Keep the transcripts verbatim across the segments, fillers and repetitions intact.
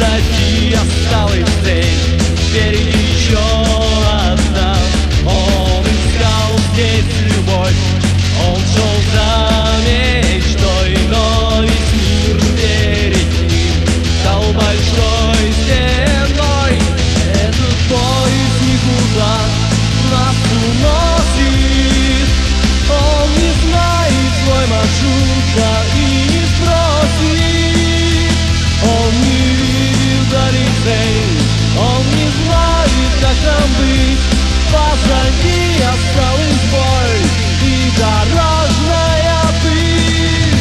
Позади осталась цель, впереди еще одна. Он искал здесь любовь, он шел за мечтой, но весь мир перед ним стал большой стеной. Этот поезд никуда нас уносит, он не знает свой маршрут, да и не спросит. Он не видит вдали цель, он не знает, как нам быть. Позади осталась боль и дорожная пыль.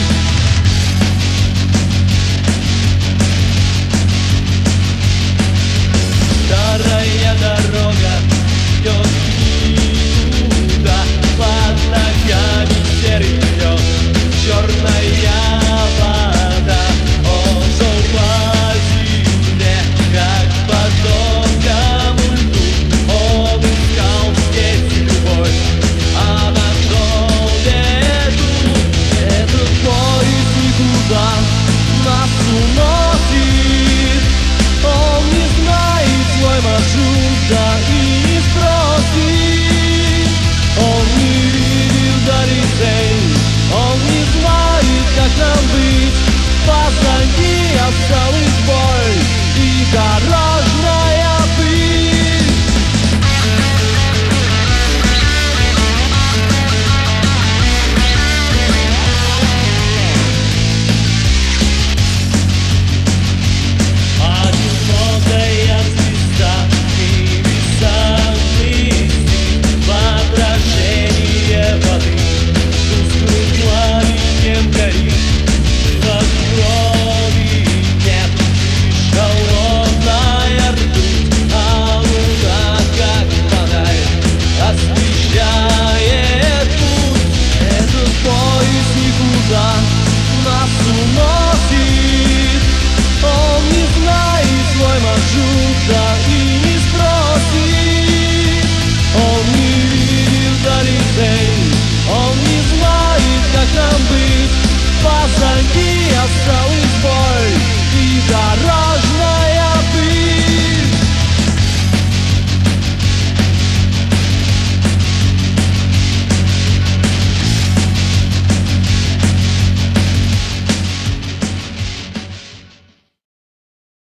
Старая дорога идет туда, под ногами серый лед, черная вода. Он шел по земле, как по тонкому льду. Он искал здесь любовь, а нашел беду. Этот поезд никуда нас уносит, он не знает свой маршрут, да и не спросит. Он не видит вдали цель, он не знает, как нам быть. Позади осталась боль и дорога.